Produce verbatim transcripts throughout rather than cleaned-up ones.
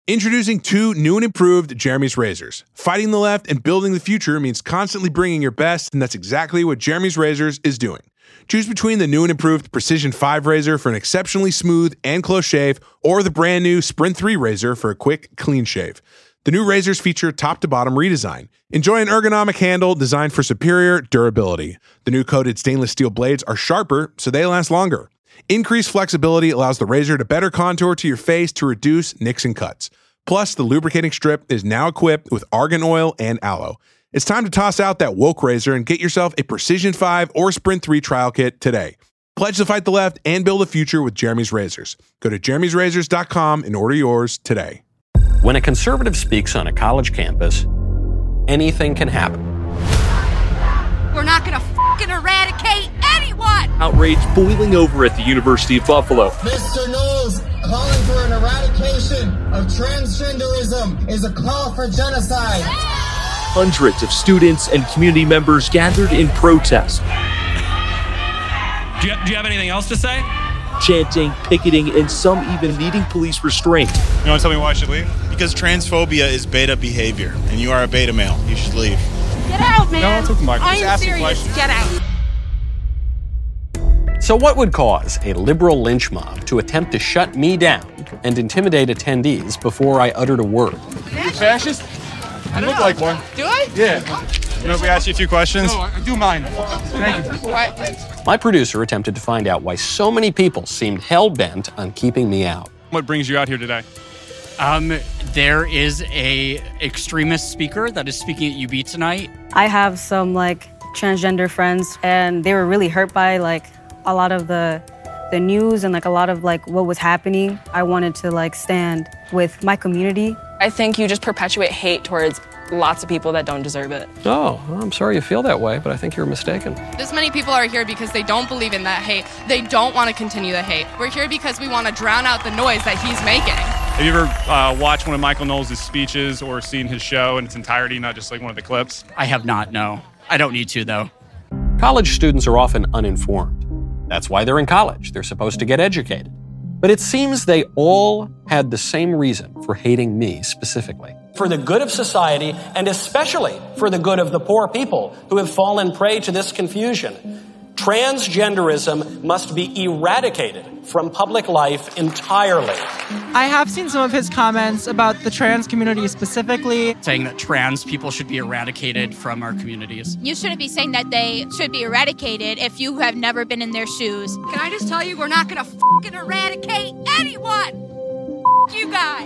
Introducing two new and improved Jeremy's razors. Fighting the left and building the future means constantly bringing your best, and that's exactly what Jeremy's Razors is doing. Choose between the new and improved Precision five razor for an exceptionally smooth and close shave, or the brand new Sprint three razor for a quick, clean shave. The new razors feature top-to-bottom redesign. Enjoy an ergonomic handle designed for superior durability. The new coated stainless steel blades are sharper, so they last longer. Increased flexibility allows the razor to better contour to your face to reduce nicks and cuts. Plus, the lubricating strip is now equipped with argan oil and aloe. It's time to toss out that woke razor and get yourself a Precision five or Sprint three trial kit today. Pledge to fight the left and build a future with Jeremy's Razors. Go to jeremy's razors dot com and order yours today. When a conservative speaks on a college campus, anything can happen. We're not gonna fucking eradicate anyone! Outrage boiling over at the University of Buffalo. Mister Knowles calling for an eradication of transgenderism is a call for genocide. Hundreds of students and community members gathered in protest. Do you, do you have anything else to say? Chanting, picketing, and some even needing police restraint. You want to tell me why I should leave? Because transphobia is beta behavior, and you are a beta male. You should leave. Get out, man! No, it's okay, Mike. Just I'm asking serious. questions. Get out. So what would cause a liberal lynch mob to attempt to shut me down and intimidate attendees before I uttered a word? Are you fascist? You look like one. Do I? Yeah. You know, if we ask you a few questions? No, I do mind. Thank you. What? My producer attempted to find out why so many people seemed hell-bent on keeping me out. What brings you out here today? Um, there is a extremist speaker that is speaking at U B tonight. I have some like transgender friends, and they were really hurt by like a lot of the the news and like a lot of like what was happening. I wanted to like stand with my community. I think you just perpetuate hate towards lots of people that don't deserve it. Oh, well, I'm sorry you feel that way, but I think you're mistaken. This many people are here because they don't believe in that hate. They don't want to continue the hate. We're here because we want to drown out the noise that he's making. Have you ever uh, watched one of Michael Knowles' speeches or seen his show in its entirety, not just like one of the clips? I have not, no. I don't need to, though. College students are often uninformed. That's why they're in college. They're supposed to get educated. But it seems they all had the same reason for hating me specifically. For the good of society, and especially for the good of the poor people who have fallen prey to this confusion, transgenderism must be eradicated from public life entirely. I have seen some of his comments about the trans community specifically, saying that trans people should be eradicated from our communities. You shouldn't be saying that they should be eradicated if you have never been in their shoes. Can I just tell you, we're not gonna fucking eradicate anyone! F- you guys!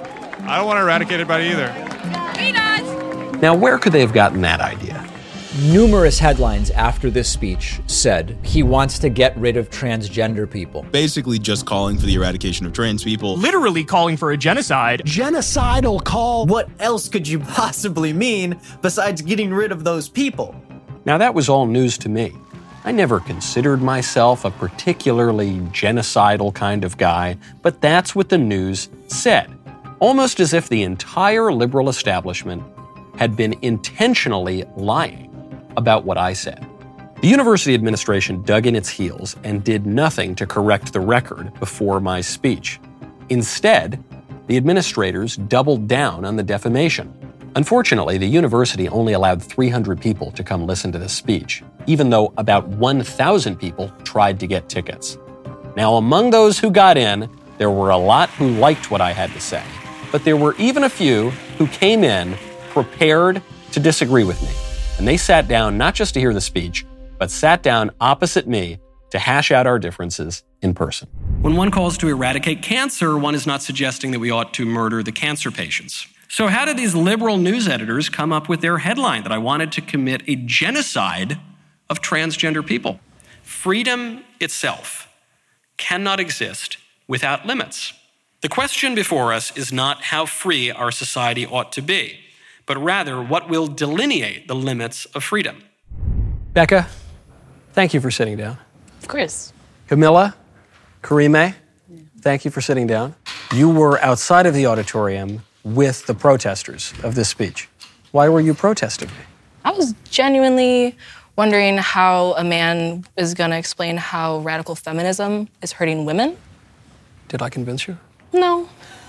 I don't want to eradicate anybody either. He does! Now, where could they have gotten that idea? Numerous headlines after this speech said he wants to get rid of transgender people. Basically just calling for the eradication of trans people. Literally calling for a genocide. Genocidal call. What else could you possibly mean besides getting rid of those people? Now, that was all news to me. I never considered myself a particularly genocidal kind of guy, but that's what the news said. Almost as if the entire liberal establishment had been intentionally lying about what I said. The university administration dug in its heels and did nothing to correct the record before my speech. Instead, the administrators doubled down on the defamation. Unfortunately, the university only allowed three hundred people to come listen to this speech, even though about one thousand people tried to get tickets. Now, among those who got in, there were a lot who liked what I had to say, but there were even a few who came in prepared to disagree with me. And they sat down not just to hear the speech, but sat down opposite me to hash out our differences in person. When one calls to eradicate cancer, one is not suggesting that we ought to murder the cancer patients. So how did these liberal news editors come up with their headline that I wanted to commit a genocide of transgender people? Freedom itself cannot exist without limits. The question before us is not how free our society ought to be, but rather what will delineate the limits of freedom. Becca, thank you for sitting down. Of course. Camilla, Karime, thank you for sitting down. You were outside of the auditorium with the protesters of this speech. Why were you protesting? I was genuinely wondering how a man is going to explain how radical feminism is hurting women. Did I convince you? No.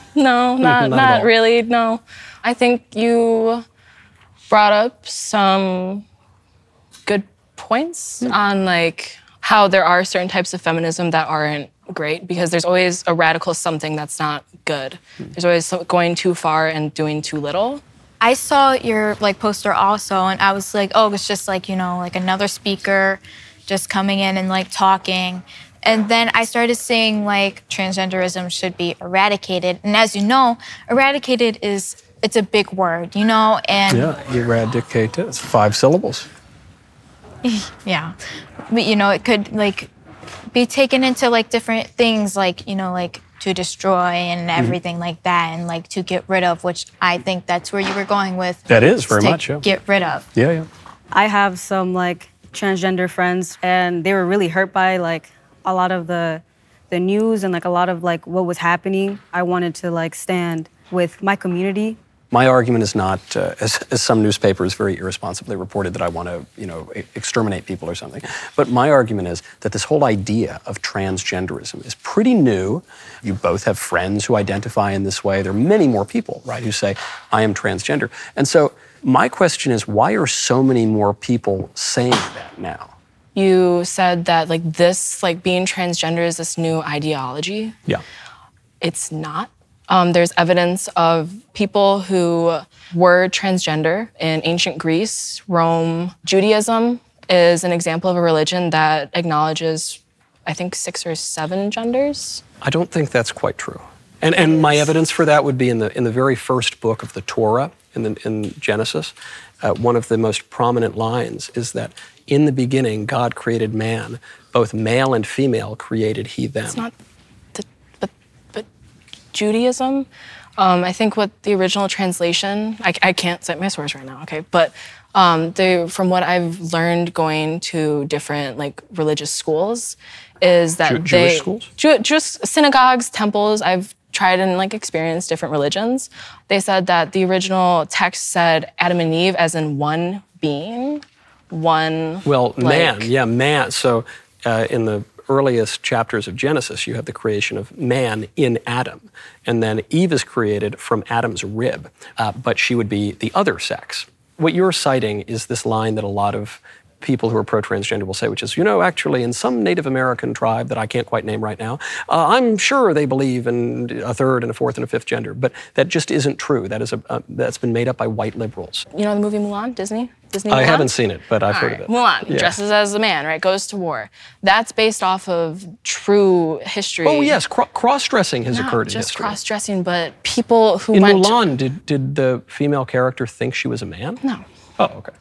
No, not Not at not all. really. No, I think you brought up some good points on like how there are certain types of feminism that aren't great because there's always a radical something that's not good. There's always so- going too far and doing too little. I saw your like poster also, and I was like, oh, it's just like, you know, like another speaker just coming in and like talking. And then I started saying like transgenderism should be eradicated. And as you know, eradicated is, it's a big word, you know, and Yeah, eradicate. It's five syllables. yeah. But you know, it could like be taken into like different things, like, you know, like to destroy and everything like that, and like to get rid of, which I think that's where you were going with. That is very to much, yeah. Get rid of. Yeah, yeah. I have some like transgender friends, and they were really hurt by like a lot of the the news and like a lot of like what was happening. I wanted to like stand with my community. My argument is not, uh, as, as some newspapers very irresponsibly reported, that I want to, you know, e- exterminate people or something. But my argument is that this whole idea of transgenderism is pretty new. You both have friends who identify in this way. There are many more people, right, who say, I am transgender. And so my question is, why are so many more people saying that now? You said that like this, like being transgender is this new ideology. Yeah. It's not. Um, there's evidence of people who were transgender in ancient Greece, Rome. Judaism is an example of a religion that acknowledges, I think, six or seven genders. I don't think that's quite true. And and my evidence for that would be in the in the very first book of the Torah, in the in Genesis. Uh, one of the most prominent lines is that in the beginning God created man, both male and female created he them. It's not, the, but but Judaism. Um, I think what the original translation. I, I can't cite my source right now. Okay, but um, they, from what I've learned going to different like religious schools, is that Jew- they Jewish schools? Jew, just synagogues, temples. I've tried and like experienced different religions. They said that the original text said Adam and Eve as in one being, one. Well, like, man, yeah, man. So uh, in the earliest chapters of Genesis, you have the creation of man in Adam. And then Eve is created from Adam's rib, uh, but she would be the other sex. What you're citing is this line that a lot of people who are pro-transgender will say, which is, you know, actually in some Native American tribe that I can't quite name right now, uh, I'm sure they believe in a third and a fourth and a fifth gender, but that just isn't true. That is a, uh, that's been made up by white liberals. You know the movie Mulan, Disney? Disney I Mulan? haven't seen it, but I've All heard right. of it. Mulan, he Yeah. dresses as a man, right? Goes to war. That's based off of true history. Oh yes, cro- cross-dressing has Not occurred in just history. cross-dressing, but people who In went to- Mulan, did, did the female character think she was a man? No. Oh, okay.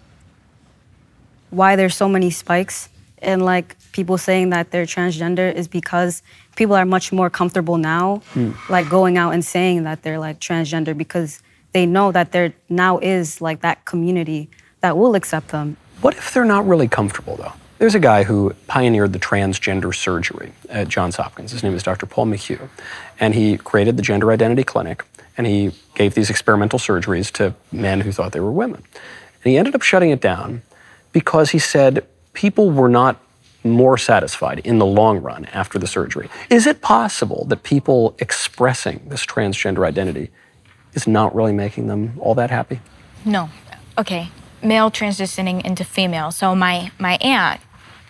Why there's so many spikes and like people saying that they're transgender is because people are much more comfortable now, Hmm. like going out and saying that they're like transgender because they know that there now is like that community that will accept them. What if they're not really comfortable, though? There's a guy who pioneered the transgender surgery at Johns Hopkins. His name is Doctor Paul McHugh. And he created the Gender Identity Clinic, and he gave these experimental surgeries to men who thought they were women. And he ended up shutting it down because he said people were not more satisfied in the long run after the surgery. Is it possible that people expressing this transgender identity is not really making them all that happy? No. Okay. Male transitioning into female. So my my aunt,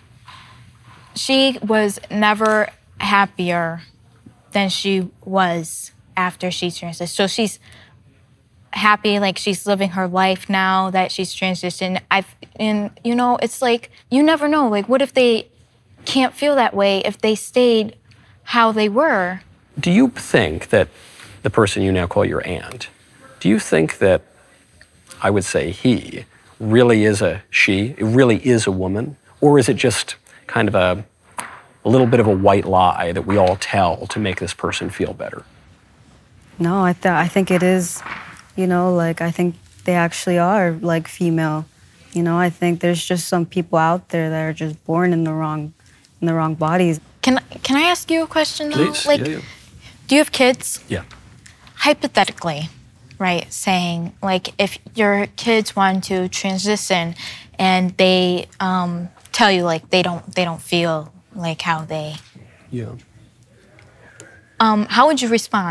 she was never happier than she was after she transitioned. So she's happy, like she's living her life now that she's transitioned. I've and you know, it's like you never know. Like, what if they can't feel that way if they stayed how they were? Do you think that the person you now call your aunt, do you think that I would say he really is a she, it really is a woman? Or is it just kind of a, a little bit of a white lie that we all tell to make this person feel better? No, I, th- I think it is, you know, like I think they actually are like female. You know, I think there's just some people out there that are just born in the wrong, in the wrong bodies. Can can I ask you a question though? Please, Like, yeah, yeah. do you have kids? Yeah. Hypothetically, right? Saying like if your kids want to transition and they um, tell you like they don't they don't feel like how they Yeah. um, how would you respond?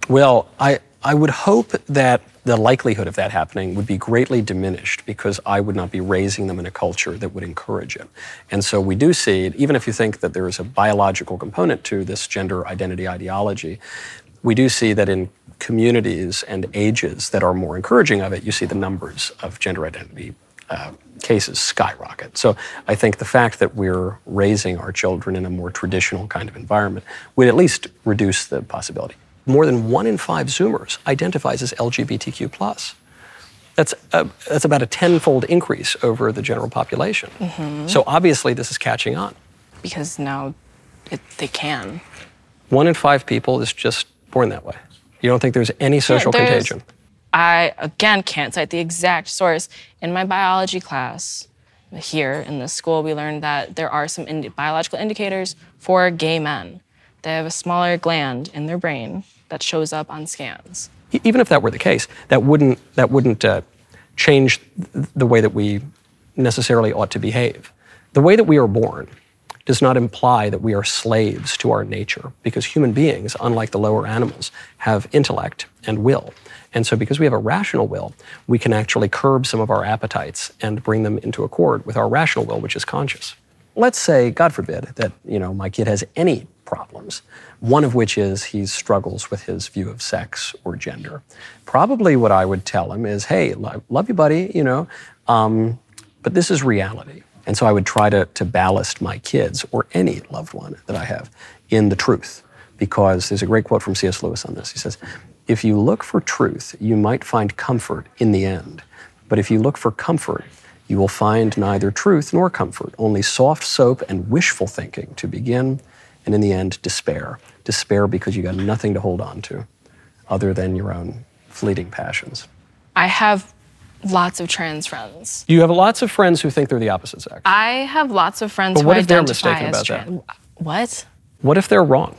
Well, I, I would hope that the likelihood of that happening would be greatly diminished because I would not be raising them in a culture that would encourage it. And so we do see, even if you think that there is a biological component to this gender identity ideology, we do see that in communities and ages that are more encouraging of it, you see the numbers of gender identity uh, cases skyrocket. So I think the fact that we're raising our children in a more traditional kind of environment would at least reduce the possibility. More than one in five Zoomers identifies as L G B T Q plus. That's, a, that's about a tenfold increase over the general population. Mm-hmm. So obviously this is catching on. Because now it, they can. One in five people is just born that way. You don't think there's any social Yeah, contagion? I, again, can't cite the exact source. In my biology class here in this school, we learned that there are some indi- biological indicators for gay men. They have a smaller gland in their brain that shows up on scans. Even if that were the case, that wouldn't, that wouldn't uh, change the way that we necessarily ought to behave. The way that we are born does not imply that we are slaves to our nature, because human beings, unlike the lower animals, have intellect and will. And so because we have a rational will, we can actually curb some of our appetites and bring them into accord with our rational will, which is conscious. Let's say, God forbid, that you know my kid has any problems, one of which is he struggles with his view of sex or gender. Probably what I would tell him is, hey, lo- love you, buddy, you know, um, but this is reality. And so I would try to, to ballast my kids or any loved one that I have in the truth, because there's a great quote from C S Lewis on this. He says, if you look for truth, you might find comfort in the end. But if you look for comfort, you will find neither truth nor comfort, only soft soap and wishful thinking to begin, and in the end, despair. Despair because you got nothing to hold on to other than your own fleeting passions. I have lots of trans friends. You have lots of friends who think they're the opposite sex. I have lots of friends But who what if they're identify mistaken as about that? trans. What? What if they're wrong?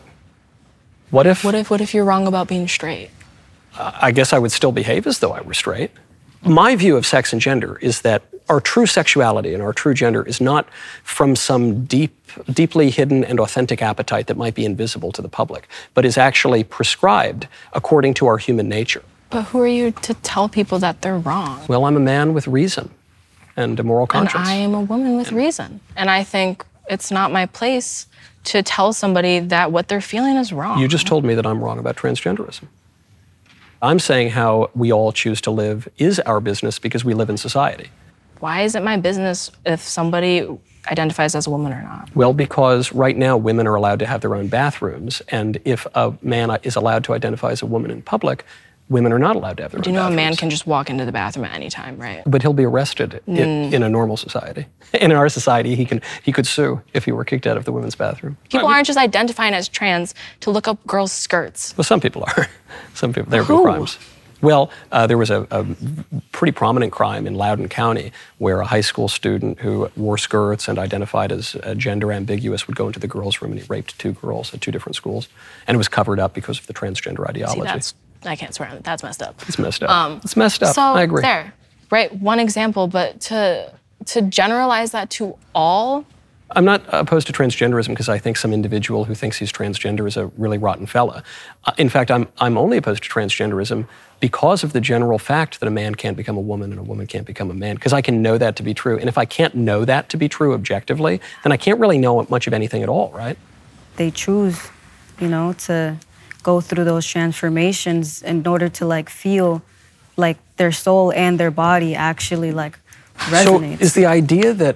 What if... What if, what if you're wrong about being straight? I guess I would still behave as though I were straight. My view of sex and gender is that our true sexuality and our true gender is not from some deep, deeply hidden and authentic appetite that might be invisible to the public, but is actually prescribed according to our human nature. But who are you to tell people that they're wrong? Well, I'm a man with reason and a moral conscience. And I am a woman with reason. And I think it's not my place to tell somebody that what they're feeling is wrong. You just told me that I'm wrong about transgenderism. I'm saying how we all choose to live is our business because we live in society. Why is it my business if somebody identifies as a woman or not? Well, because right now women are allowed to have their own bathrooms, and if a man is allowed to identify as a woman in public, women are not allowed to have their Do own you know bathrooms. a man can just walk into the bathroom at any time, right? But he'll be arrested Mm. in, in a normal society. In our society, he can he could sue if he were kicked out of the women's bathroom. People aren't just identifying as trans to look up girls' skirts. Well, some people are. Some people, there have been Who? crimes. Well, uh, there was a, a pretty prominent crime in Loudoun County where a high school student who wore skirts and identified as uh, gender ambiguous would go into the girls' room and he raped two girls at two different schools. And it was covered up because of the transgender ideology. See, that's, I can't swear on it. That's messed up. It's messed up. Um, it's messed up. So I agree. there, right? One example, but to to generalize that to all. I'm not opposed to transgenderism because I think some individual who thinks he's transgender is a really rotten fella. Uh, in fact, I'm I'm only opposed to transgenderism because of the general fact that a man can't become a woman and a woman can't become a man, because I can know that to be true. And if I can't know that to be true objectively, then I can't really know much of anything at all, right? They choose, you know, to go through those transformations in order to like feel like their soul and their body actually like resonates. So is the idea that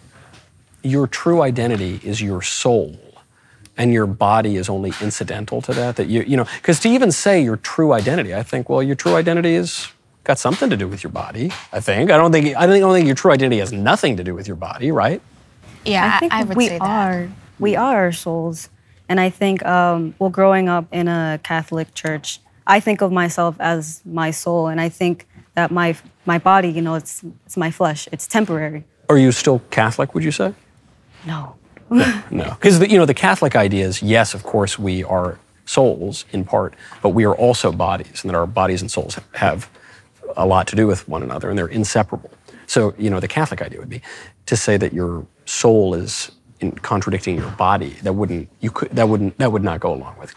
your true identity is your soul and your body is only incidental to that, that you, you know, because to even say your true identity, I think, well, your true identity has got something to do with your body, I think. I don't think, I don't think your true identity has nothing to do with your body, right? Yeah, I think I would we say that. are. We are our souls. And I think, um, well, growing up in a Catholic church, I think of myself as my soul. And I think that my my body, you know, it's it's my flesh. It's temporary. Are you still Catholic, would you say? No. No. Because, you know, the Catholic idea is, yes, of course, we are souls in part, but we are also bodies, and that our bodies and souls have a lot to do with one another, and they're inseparable. So, you know, the Catholic idea would be to say that your soul is in contradicting your body. That wouldn't, you could, that wouldn't, that would not go along with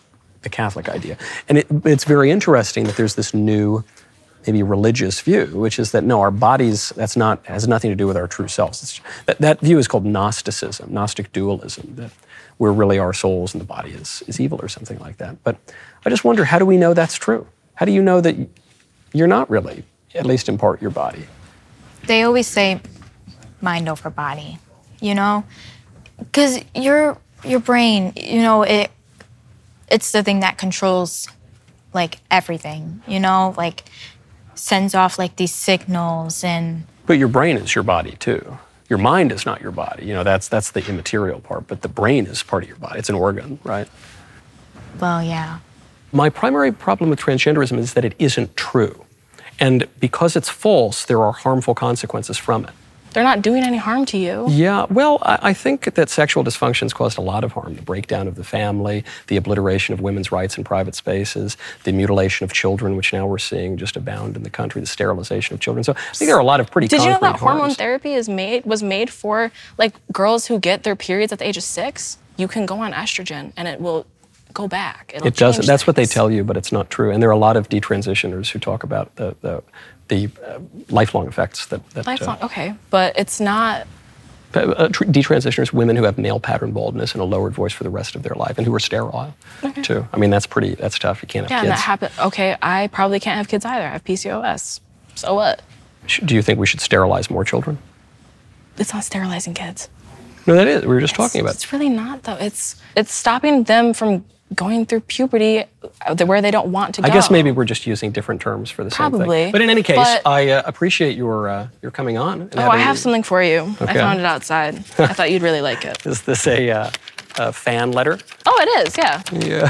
the Catholic idea. And it, it's very interesting that there's this new, maybe religious view, which is that no, our bodies, that's not, has nothing to do with our true selves. It's, that, that view is called Gnosticism, Gnostic dualism, that we're really our souls and the body is, is evil or something like that. But I just wonder, how do we know that's true? How do you know that you're not really, at least in part, your body? They always say mind over body, you know? Because your your brain, you know, it it's the thing that controls, like, everything, you know? Like, sends off, like, these signals and... But your brain is your body, too. Your mind is not your body. You know, that's that's the immaterial part, but the brain is part of your body. It's an organ, right? Well, yeah. My primary problem with transgenderism is that it isn't true. And because it's false, there are harmful consequences from it. They're not doing any harm to you. Yeah, well, I, I think that sexual dysfunction's caused a lot of harm. The breakdown of the family, the obliteration of women's rights in private spaces, the mutilation of children, which now we're seeing just abound in the country, the sterilization of children. So I think there are a lot of pretty Did concrete you know that hormone harms. therapy is made was made for, like, girls who get their periods at the age of six? You can go on estrogen and it will go back. It'll It doesn't. change That's what they things. tell you, but it's not true. And there are a lot of detransitioners who talk about the the, the uh, lifelong effects that. that Lifelong, uh, okay, but it's not. uh, tr- detransitioners, women who have male pattern baldness and a lowered voice for the rest of their life, and who are sterile Okay. too. I mean, that's pretty. That's tough. You can't have Yeah, and kids. that happen. Okay, I probably can't have kids either. I have P C O S. So what? Sh- Do you think we should sterilize more children? It's not sterilizing kids. No, that is. We were just talking about. It's really not, though. It's it's stopping them from going through puberty uh, where they don't want to go. I guess maybe we're just using different terms for the same Probably. thing. But in any case, But- I uh, appreciate your uh, your coming on. And Oh, I having- have something for you. I Okay. found it outside. I thought you'd really like it. Is this a, uh, a fan letter? Oh, it is, yeah. Yeah.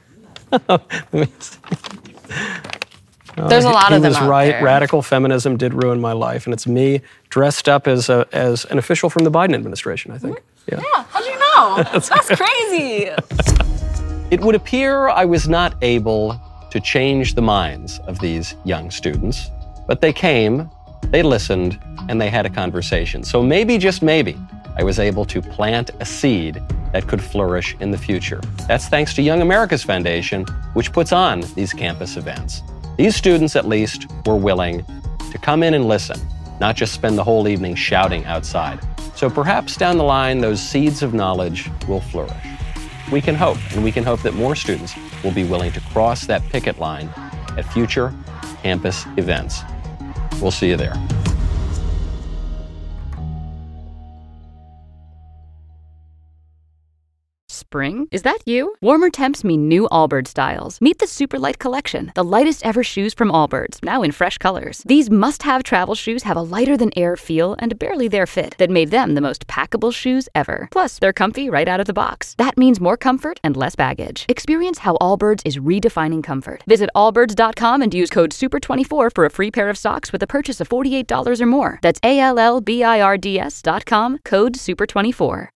Let me see. Oh, There's a he- lot he of them was out right. there. Radical feminism did ruin my life, and it's me dressed up as a, as an official from the Biden administration, I think. Yeah. Yeah, how'd you know? That's crazy. It would appear I was not able to change the minds of these young students, but they came, they listened, and they had a conversation. So maybe, just maybe, I was able to plant a seed that could flourish in the future. That's thanks to Young America's Foundation, which puts on these campus events. These students, at least, were willing to come in and listen, not just spend the whole evening shouting outside. So perhaps down the line, those seeds of knowledge will flourish. We can hope, and we can hope that more students will be willing to cross that picket line at future campus events. We'll see you there. Spring? Is that you? Warmer temps mean new Allbirds styles. Meet the Superlight Collection, the lightest ever shoes from Allbirds, now in fresh colors. These must-have travel shoes have a lighter-than-air feel and a barely-there fit that made them the most packable shoes ever. Plus, they're comfy right out of the box. That means more comfort and less baggage. Experience how Allbirds is redefining comfort. Visit allbirds dot com and use code super twenty-four for a free pair of socks with a purchase of forty-eight dollars or more. That's A L L B I R D S dot com, code super twenty-four.